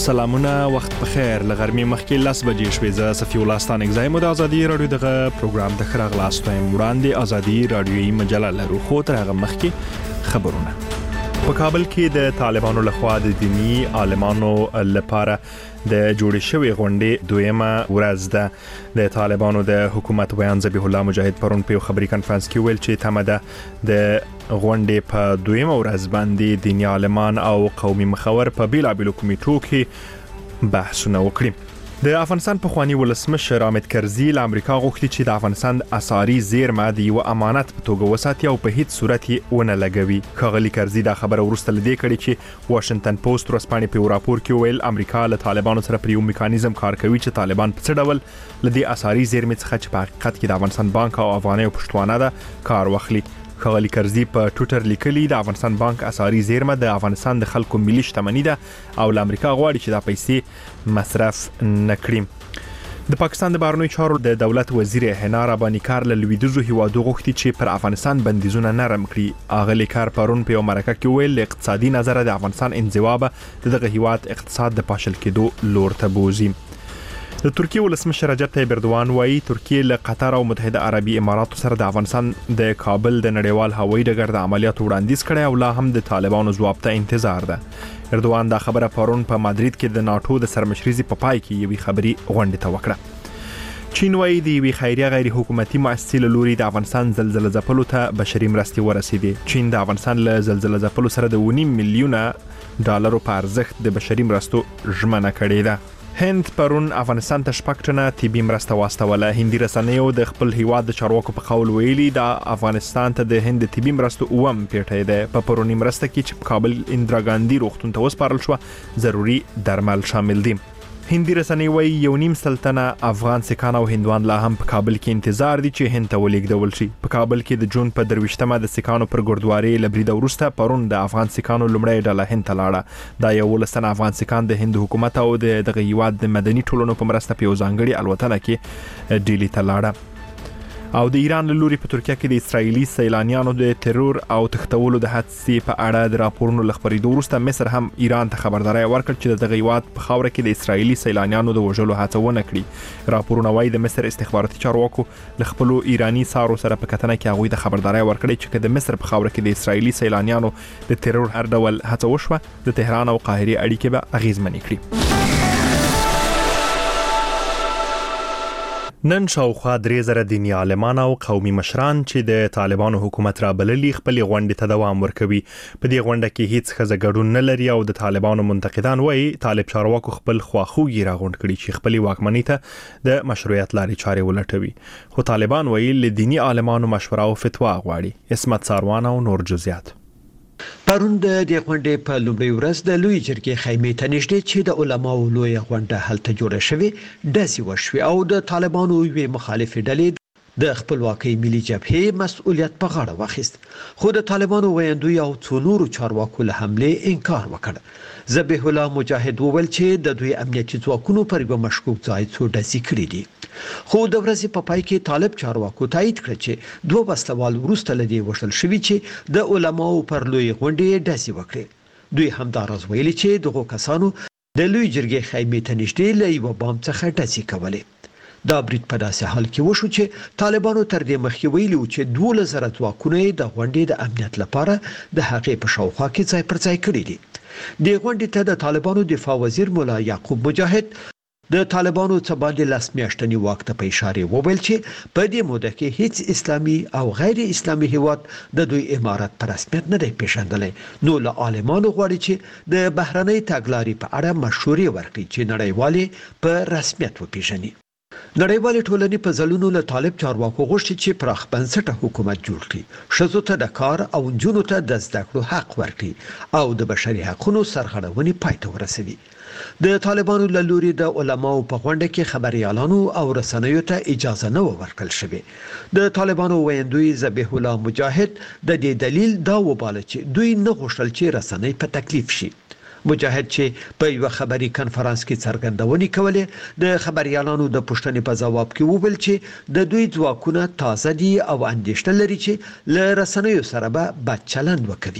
سلامونه وخت بخیر لغرمې مخکې 10 بجې شوې زه صفي الله ستانګزای مو د ازادي رادیو دغه پروګرام د خراغ لاستویم وړاندې ازادي رادیوي مجله لرو خو تر هغه مخکې خبرونه په کابل کې د طالبانو لخوا د دینی عالمانو لپاره د جوړې شوې غونډې دویمه ورځ ده د طالبانو د حکومت بیان ذبیح الله مجاهد پرون په خبري کانفرنس کې ویل چې تمه ده د غونډې په دویمه ورځ باندې دینی عالمان او قومي مخور په بیلابیلو کمیټو کې بحثونه وکړي. د افغانستان په خواني ولسمشر حامد کرزي له امریکا غوښتي چې د افغانستان اساري زیرمه د یو امانت په توګه وساتي او په هیڅ صورت یې ونه لګوي. ښاغلي کرزي دا خبره ورسته لدې کړي چې واشنگټن پوسټ ورسپانې په راپور کې ویل امریکا له طالبانو سره پر یو میکانیزم کار کوي چې طالبان په څه ډول لدې اساري زیرمې څخه چې په حقیقت کې د افغانستان بانک او افغاني او پښتوانه ده کار واخلي. ښاغلي کرزي په ټوئیټر لیکلي د افغانستان بانک اساري زیرمه د افغانستان د خلکو ملي شتمنۍ ده او له امریکا غواړي چې دا پیسې مصرف نکړي. د پاکستان د بهرنیو چارو د دولت وزیر حنا رباني کار له لویدیځو هیوادو غوښتي چې پر افغانستان بندیزونه نرم کړي. اغلی کار پرون په مرکه کې ویل اقتصادي نظر د افغانستان انزوا به دغه هیواد اقتصاد د پاشل کېدو لور ته بوزي. د ترکیه ولسمشر رجب طیب اردوغان وايي ترکیه له قطر او متحده عربي اماراتو سره د افغانستان د کابل د نړیوال هوایي ډګر د عملیاتو وړاندیز کړي او لا هم د طالبانو ځواب ته انتظار ده. اردوغان دا خبره پرون په مادرید کې د ناتو د سرمشريزي په پای کې یوې خبري غونډه ته وکړه. چین وايي د یوې خیریه غیر حکومتي مؤسسې له لوري د افغانستان زلزلې ځپلو ته بشري مرستې ورسېدې. چین د افغانستان له زلزلې ځپلو سره د 1.5 میلیونه ډالرو په ارزښت د بشري مرستو ژمنه کړې ده. هند پرون افغانستان ته شپږ ټنه طبي مرسته واستوله. هندي رسنیو د خپل هیواد د چارواکو په قول ویلي د افغانستان ته د هند طبي مرستو اوم پیټه ده. په پرونی مرسته کې چې په کابل اندرا ګاندي روغتون ته وسپارل شو ضروري درمل شامل دي. هندي رسنۍ وايي 1.5 سلنه افغان سکان او هندوان لا هم په کابل کې انتظار دي چې هند ته ولېږدول شي. په کابل کې د جون په 23مه د سکانو پر ګردواري لبرید وروسته پرون د افغان سکانو لومړی ډله هند ته لاړه. دا یو ولسنه افغان سکان د هند حکومت او دغه هیواد د مدني ټولنو په مرسته په یو ځانګړي الوتنه کې ډیلی ته لاړه. او د ایران له لوري په ترکیه کې د اسرایلی سیلانیانو د ترور او تختولو د حادثې په اړه د راپورونو لخبرېدو وروسته مصر هم ایران ته خبرداري ورکړه چې دغه هیواد په خاوره کې د اسرایلی سیلانیانو د وژلو هڅه ونه کړي. راپورونه وايي د مصر استخباراتي چارواکو له خپل ایرانی سارو سره په کتنه کې هغوی د خبرداري ورکړي چې د مصر په خاوره کې د اسرایلی سیلانیانو د ترور هر ډول هڅه وشوه د تهران او قاهره اړیکې به اغیزمنې کړي. نن شاوخوا 3000 دینی عالمان او قومي مشران چې د طالبانو حکومت را بللي خپل غونډې ته دوام ورکوي. په دې غونډه کې هیڅ ښځه ګډون نه لري او د طالبانو منتقدان وایي طالب چارواکو خپل خواخوږي را غونډ کړي چې خپل واکمنۍ ته د مشروعیت لارې چارې ولټوي. خو طالبان وایي له دینی عالمانو مشوره او فتوا غواړي. اسمت ساروان او نور جزئیات. پرون د غونډې په لومړۍ ورځ د لوی جرګې خیمې ته نږدې چې د علماو لوی غونډه هلته جوړه شوې داسې وشوي او د طالبانو یوې مخالفې ډلې د خپلواکۍ ملي جبهې مسؤلیت په غاړه واخیست. خو د طالبانو ویاندوی او څو نورو چارواکو له حملې انکار وکړ. ذبیح الله مجاهد وویل چې د دوی امنیتي ځواکونو پر یو مشکوک ځای څو ډزې کړې دي. خو د ورځې په پای کې طالب چارواکو تایید کړ چې دوه وسلوال وروسته لدی وشل شوی چې د علماو پر لوی غونډې ډزې وکړي. دوی همدارز ویلي چې دغه کسانو د لوی جرګې خیمې ته نږدې له یو بام څخه ډزې کولې. دا برید په داسې حال کې وشو چې طالبانو تر دې مخکې ویلي و چې 12,000 ځواکونه د غونډې د امنیت لپاره د هغې په شاوخوا کې ځای پر ځای کړي دي. د غونډې ته د طالبانو دفاع وزیر مولا یعقوب مجاهد د طالبانو څخه باندې لاس میاشتنی وخت په اشاره وویل چې په دې موده کې هیڅ اسلامي او غیر اسلامي هیواد د دوی امارت پر رسمیت نه دی پیژندلی. نو له عالمانو غواړي چې د بهرنۍ تګلارې په اړه مشورې ورکړي چې نړیوالې په رسمیت وپیژني. نړیوال ټولنې په ځلونو له طالب چارواکو غوښتي چې پراخ بنسټه حکومت جوړ کړي، ښځو ته د کار او نجونو ته د زده کړو حق ورکړي او د بشري حقوقو سرغړونې پای ته ورسوي. د طالبانو له لوري د علماو په غونډه کې خبريالانو او رسنیو ته اجازه نه ورکړل شوې. د طالبانو ویاندوی ذبیح الله مجاهد د دې دلیل دا وباله چې دوی نه غوښتل چې رسنۍ په تکلیف شي. مجاهد چې په یو خبري کانفرنس کې څرګندونې کولې د خبريالانو د پوښتنې په جواب کې وویل چې د دوی ځواکونه تازه دي او اندېښنه لري چې له رسنیو سره به بد چلند وکړي.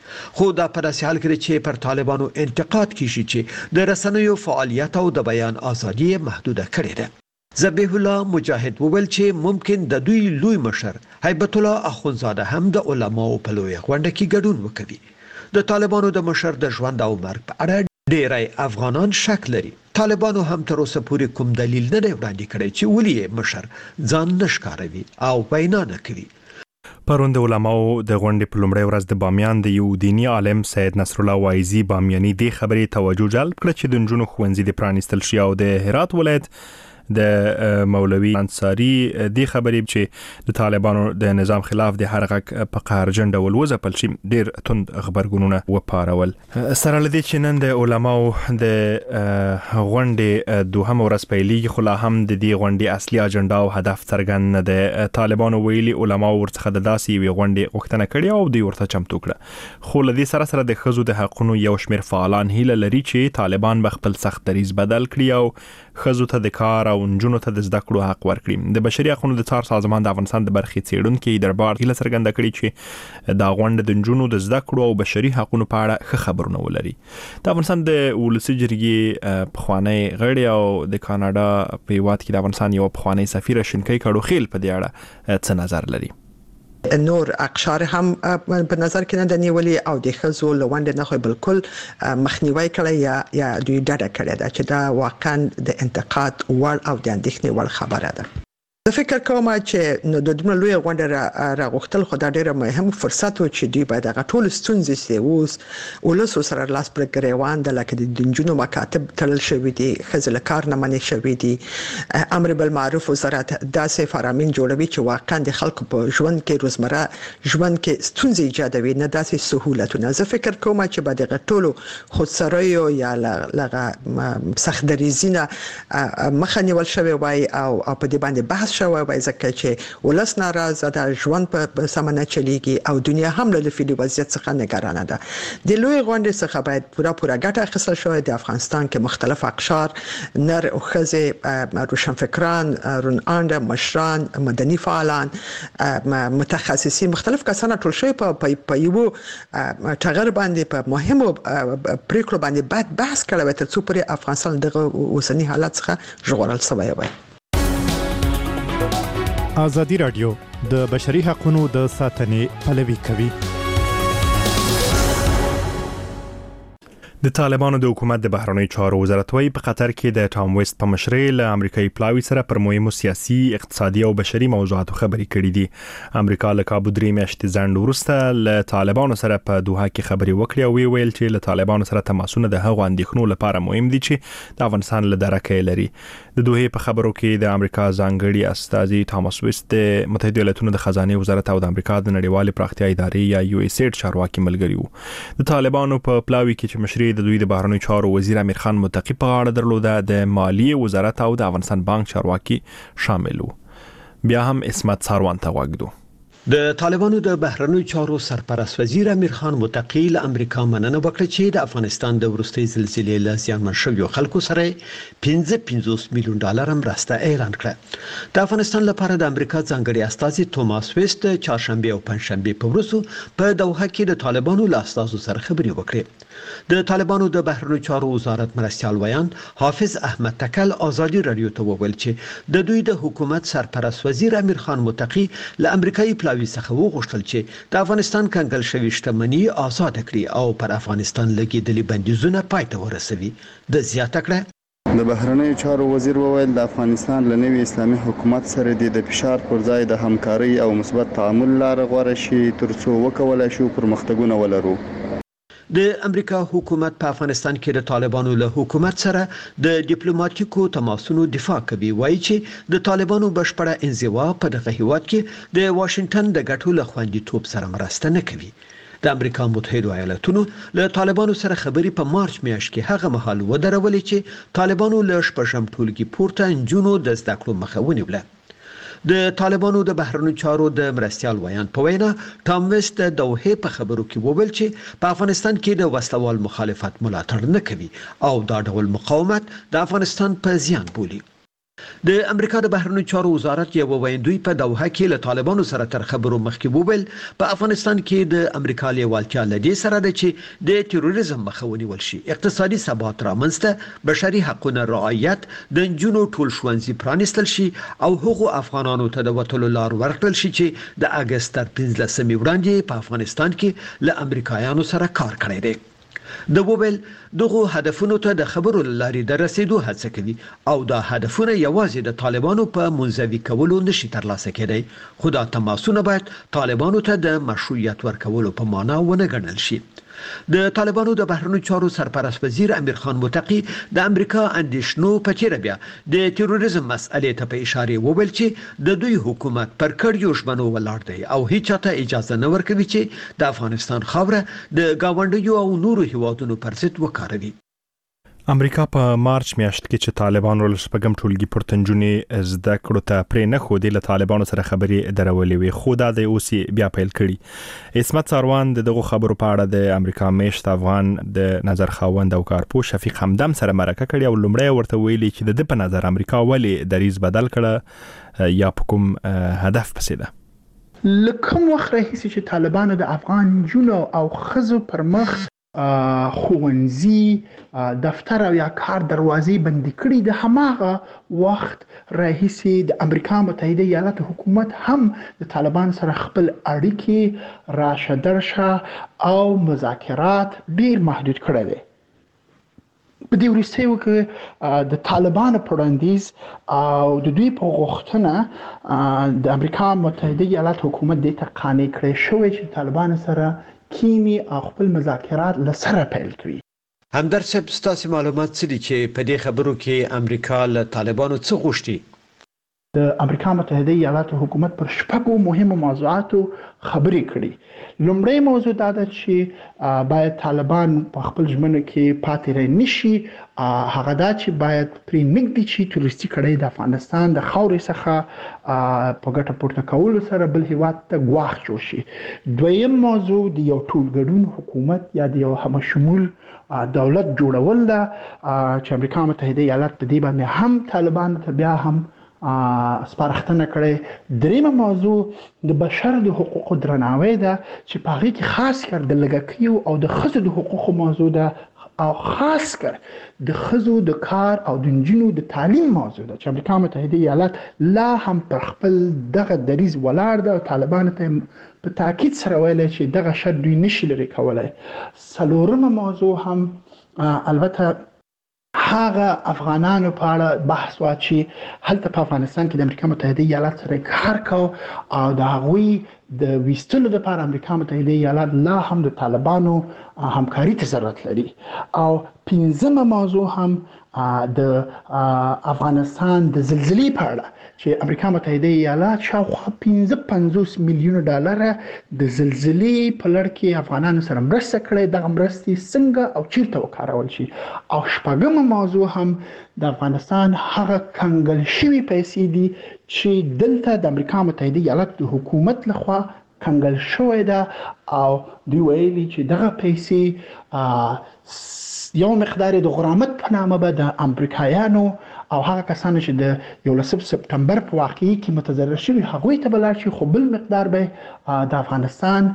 خو دا په داسې حال کې چې پر طالبانو انتقاد کیږي چې د رسنیو فعالیت او د بیان ازادي محدوده کړې ده. ذبیح الله مجاهد وویل چې ممکن د دوی لوی مشر هیبت الله اخونزاده هم د علماو په لوی غونډه کې ګډون وکړي. د طالبانو د مشر د ژوند او مرګ په اړه ډیری افغانان شک لري. طالبانو هم تر اوسه پورې کوم دلیل نه دی وړاندې کړی چې ولې مشر ځان نشکاروي او وینا نه کوي. پرون د علماو د غونډې په لومړۍ ورځ د بامیان د یو دینی عالم سید نصر الله وایزي بامیاني د خبرې توجه جلب کړ چې د نجونو ښوونځي د پرانیستل شي او د هرات ولایت د مولوي انصاری د خبرې چې د طالبانو د نظام خلاف د هر غږ په قهرجن ډول وځپل شي ډیر توند خبرګونونه وپارول. سره لدی چې نن د علماو د غونډې دوهم ورځ پیلېږي خو لا هم د دې غونډې اصلي اجنډا او هدف څرګند نه دی. طالبانو ویلي علماو ورڅخه د داسې یوې غونډې غوښتنه کړې او دوی ورته چمتو کړه. خو لدی سره د ښځو د حقونو یو شمېر فعالان هیله لري چې طالبان به خپل سخت دریځ بدل کړي او ښځو ته د کار او نجونو ته د زده کړو حق ورکړي. د بشري حقوقو د څار سازمان د افغانستان د برخې څېړونکي دربار هیله څرګنده کړې چې دا غونډه د نجونو د زده کړو او بشري حقوقو په اړه ښه خبرونه ولري. د افغانستان د ولسي جرګې پخوانی غړي او د کاناډا په هیواد کې د افغانستان یو پخوانی سفیر شینکۍ کډوخیل په دې اړه څه نظر لري؟ نور اقشار هم په نظر کې نه نیولې او د خزو لوند نه خو بالکل مخنیوي کړی یا دوی ډډه کړې ده چې دا واقعا د انتقاد ور او د اندېښنې ور خبره ده. زه فکر کوم چې نو د دومره لوی غونډه راغوښتل خو دا ډیره مهم فرصت و چې دوی باید هغه ټول ستونزې سي اوس ولسو سره لاس پر ګریوان د لکه د دنجونو مکاتب تړل شوی دي خزل کار نه منې شوی دي امر بالمعروف وزارت داسې فرامین جوړوي چې واقعا د خلکو په ژوند کې روزمره ژوند کې ستونزې ایجادوي نه داسې سهولتونه. زه فکر کوم چې باید هغه ټول خودسریو یا لغه سخت دریزینه مخه نیول شوی وای او په دې باندې بحث شوی وای ځکه چې ولس ناراضه ده ژوند په سمنه چلیږي او دنیا هم له فعلي وضعیت څخه نگرانه ده. د لوی غونډې څخه باید پوره ګټه اخیستل شوی. د افغانستان کې مختلف اقشار نر او ښځې روشنفکران رونانده مشران مدني فعالان متخصصین مختلف کسان ټول شوی په یو ټغر باندې په مهمو پریکړو باندې بعد بحث کړی تر څو پورې افغانستان دغه اوسنی حالت څخه ژغورل شوی وي. ازادي رادیو د بشري حقوقو د ساتنې پلوي کوي. د طالبانو د حکومت د بهرنیو چارو وزارت وايي په قطر کې د ټام ویست په مشرۍ له امریکایي پلاوي سره پر مهمو سیاسي اقتصادي او بشري موضوعاتو خبرې کړې دي. امریکا له کابو درې میاشتې ځنډ وروسته له طالبانو سره په دوحه کې خبرې وکړې او ویل چې له طالبانو سره تماسونه د هغو اندېښنو لپاره مهم دي چې د افغانستان له درکه لري. د دوحې په خبرو کې د امریکا ځانګړي استازي ټاماس ویست د متحده ایالاتونو د خزانه وزارت او د امریکا د نړیوالې پراختیا ادارې یا یو اس ایډ چارواکي ملګري وو. د طالبانو په پلاوي کې چې مشري د دوی د بهرنیو چارو وزیر امیر خان متقی په غاړه درلوده د مالیې وزارت او د افغانستان بانک چارواکي شامل وو. بیا هم اسمت ساروان ته وګدو. د طالبانو د بهرنیو چارو سرپرست وزیر امیر خان متقی له امریکا مننه وکړه چې د افغانستان د وروستي زلزلې له زیانمن شویو خلکو سره 55 میلیون ډالر مرسته اعلان کړه. د افغانستان لپاره د امریکا ځانګړي استازي توماس ویست چهارشنبه او پنځشنبه په ورځو په دوحه کې د طالبانو له استازو سره خبرې وکړې. د طالبانو د بهرنیو چارو وزارت مرستیال ویان حافظ احمد تکل ازادي رادیو ته وویل چې د دوی د حکومت سرپرست وزیر امیر خان متقی له امریکایي پلاوي څخه وغوښتل چې د افغانستان کنګل شوی شتمنۍ آزاد کړي او پر افغانستان لګیدلي بندیزونه پای ته ورسوي. د زیاته کړه د بهرنیو چارو وزیر وویل د افغانستان له نوي اسلامي حکومت سره د فشار پر ځای د همکاري او مثبت تعامل لار غوړه شي ترڅو وکولای شو پرمختګونه ولرو. د امریکا حکومت په افغانستان کې د طالبانو له حکومت سره د ډیپلوماټیکو تماسونو دفاع کوي. وایي چې د طالبانو بشپړه انزوا په دغه هیواد کې د واشنگټن د ګټو له خوندیتوب سره مرسته نه کوي. د امریکا متحده ایالاتونو له طالبانو سره خبرې په مارچ میاشت کې هغه مهال ودرولې چې طالبانو له شپږم ټولګي پورته نجونو د زده کړو مخه ونیوله. د طالبانو د بهرنیو چارو د مرستیال ویان په وینا ټام ویست د دوحې په خبرو کې وویل چې په افغانستان کې د وسلوال مخالفت ملاتړ نه کوي او دا ډول مقاومت د افغانستان په زیان بولي. د امریکا د بهرنیو چارو وزارت یو ویندوی په دوحه کې له طالبانو سره تر خبرو مخکې وویل په افغانستان کې د امریکا لیوالتیا لدی سره د چې د تروریزم مخه ونیول شي، اقتصادي ثبات رامنځته، بشري حقوقو رعایت، د نجونو ټول ښوونځي پرانیستل شي او هغو افغانانو ته د وټلو لار ورکړل شي چې د اگست تر 15 وړاندې په افغانستان کې له امریکایانو سره کار کړی دی. د وویل دغه هدفونو ته د خبرو لاري د رسیدو هڅه کوي او دا هدفونه یوازې د طالبانو په منځوي کولو نشي ترلاسه کېدای، خو دا تماسونه باید طالبانو ته د مشروعیت ورکولو په معنا ونه ګڼل شي. د طالبانو د بهرنیو چارو سرپرست وزیر امیر خان متقی د امریکا اندیشنو په چیرې بیا د تروریزم مسئلې ته په اشاره وویل چې د دوی حکومت پر کړیو ژمنو ولاړ دی او هیڅ چاته اجازه نه ورکوي چې د افغانستان خاوره د گاونډیو او نورو هیوادونو پر ضد وکاروي. امریکا په مارچ میاشت کې چې طالبانو له شپږم ټولګي پورتنجونې زده کړو ته پرې نه خو د طالبانو سره خبرې درولې وي، خو دا د اوسي بیا پیل کړي. عصمت ساروان دغه خبرو په اړه د امریکا میشت افغان د نظر خاوند او کارپوه شفیق حمدم سره مرکه کړې او لومړی ورته ویلي چې د په نظر امریکا ولې دریز بدل کړه یا په کوم هدف پسې ده. لکه وخت راهیسې چې طالبانو د افغان جنو او خزو پر مخ ښوونځي، دفتر او یا کار دروازې بندي کړي، د هماغه وخت راهیسې د امریکا متحده ایالاتو حکومت هم د طالبان سره خپل اړیکې راشه درشه او مذاکرات ډیر محدود کړي دي. په دې وروستیو کې د طالبانو پر وړاندیز او د دوی په غوښتنه د امریکا متحده ایالاتو حکومت دې ته قانع کړی شوی چې طالبان سره کینی او خپل مذاکرات لسره پیل کړي. همدرد صاحب ستاسو معلومات څه دي چې په دې خبرو کې امریکا له طالبانو څه غوښتي؟ د امریکا متحده ایالاتو حکومت پر شپږو مهمو موضوعاتو خبرې کړي. لومړی موضوع دا ده چې باید طالبان په خپل ژمنو کې پاتې رانه نشي، هغه دا چې باید پرې نږدې چې تروریستي کړۍ د افغانستان د خاورې څخه په ګټه پورته کولو سره بل هیواد ته ګواښ جوړ شي. دویم موضوع د یو ټولګډون حکومت یا د یو همشمول دولت جوړول ده چې امریکا متحده ایالات په دې باندې هم طالبان ته بیا هم سپارښتنه کړې. دریمه موضوع د بشر د حقوقو درناوی ده چې په هغې کې خاص کر د لږکیو او د ښځو د حقوقو موضوع ده او خاص کر د ښځو د کار او د نجونو د تعلیم موضوع ده چې امریکا متحده ایالات لا هم پر خپل دغه دریز ولاړ ده او طالبانو ته په تاکید سره ویلی چې دغه شرط دوی نشي لرې کولی. څلورمه موضوع هم البته هغه افغانانو په اړه بحث وا چې هلته په افغانستان کې د امریکا متحده ایالات سره کار کو او د هغوی د ویستلو لپاره امریکا متحده ایالات لا هم د طالبانو همکاري ته ضرورت لري. او پنځمه موضوع هم د افغانستان د زلزلې په اړه چې امریکا متحده ایالات شاوخوا 55 میلیون ډالر د زلزلې په لړ کې افغانانو سره مرسته کړې. دغه مرستې څنګه او چیرته وکارول شي. او شپږمه موضوع هم د افغانستان هغه کنګل شوي پیسې دي چې دلته د امریکا متحده ایالاتو د حکومت لخوا کنګل شوی ده او دوی ویلي چې دغه پیسې یو مقدار د غرامت په نامه به د امریکایانو او هغه کسانو چې د 11 سپتمبر په واقعي کې متضرر شوي هغوی ته به لاړ شي، خو بل مقدار به د افغانستان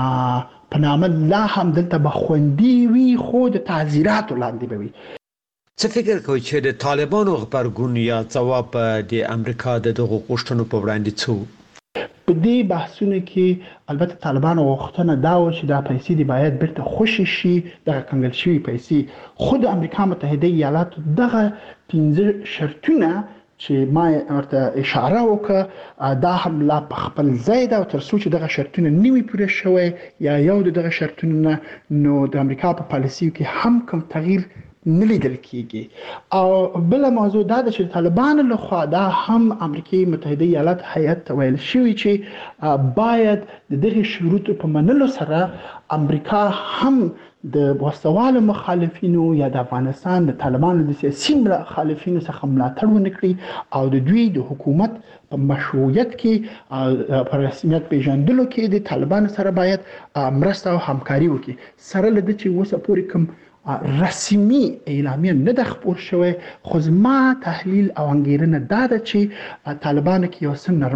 په نامه لا هم دلته به خوندي وي خو د تعزیراتو لاندې به وي. څه فکر کوئ چې د طالبانو غبرګون یا ځواب د امریکا د دغو غوښتنو په وړاندې څه؟ په دې بحثونو کې البته طالبانو غوښتنه دا و چې دا پیسې دی باید بیرته خوشي شي، دغه کنګل شوي پیسې. خو د امریکا متحده ایالاتو دغه 15 شرطونه چې ما ورته اشاره وکړه دا هم لا په خپل ځای ده او تر څو چې دغه شرطونه نه وي پوره شوی یا یو دغه شرطونه نو د امریکا په پالیسیو کې هم کوم تغییر نه لیدل کیږي. او بل موضوع دا ده چې طالبانو لخوا دا هم امریکای متحده ایالات هیئت ته ویل شوی چې باید د دغه شروطو په منلو سره امریکا هم د وسوالو مخالفینو یا د افغانستان د طالبانو د سیاسي مخالفینو څخه ملاتړ ونه کړي او د دوی د حکومت په مشروعیت کې په رسمیت پیژندلو کې د طالبانو سره باید مرسته او همکاري وکړي. سره له دې چې اوسه پورې کوم رسمي اعلامیه نه د خبر شوی خو زما تحلیل او انګیرنه دا ده چې طالبان کې یو څه